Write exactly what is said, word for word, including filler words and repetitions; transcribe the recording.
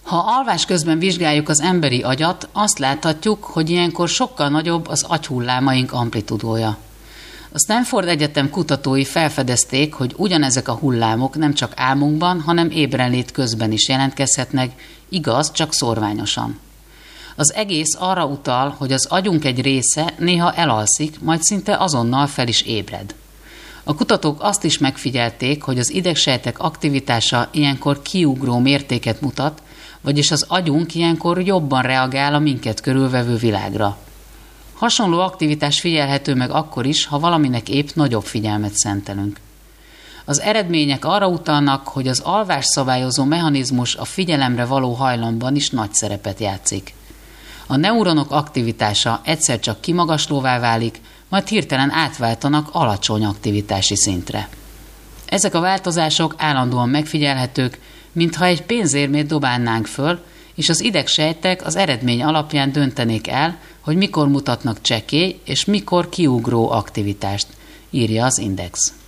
Ha alvás közben vizsgáljuk az emberi agyat, azt láthatjuk, hogy ilyenkor sokkal nagyobb az agyhullámaink amplitudója. A Stanford Egyetem kutatói felfedezték, hogy ugyanezek a hullámok nem csak álmunkban, hanem ébrenlét közben is jelentkezhetnek, igaz, csak szórványosan. Az egész arra utal, hogy az agyunk egy része néha elalszik, majd szinte azonnal fel is ébred. A kutatók azt is megfigyelték, hogy az idegsejtek aktivitása ilyenkor kiugró mértéket mutat, vagyis az agyunk ilyenkor jobban reagál a minket körülvevő világra. Hasonló aktivitás figyelhető meg akkor is, ha valaminek épp nagyobb figyelmet szentelünk. Az eredmények arra utalnak, hogy az alvás szabályozó mechanizmus a figyelemre való hajlamban is nagy szerepet játszik. A neuronok aktivitása egyszer csak kimagaslóvá válik, majd hirtelen átváltanak alacsony aktivitási szintre. Ezek a változások állandóan megfigyelhetők, mintha egy pénzérmét dobálnánk föl, és az idegsejtek az eredmény alapján döntenék el, hogy mikor mutatnak csekély és mikor kiugró aktivitást, írja az Index.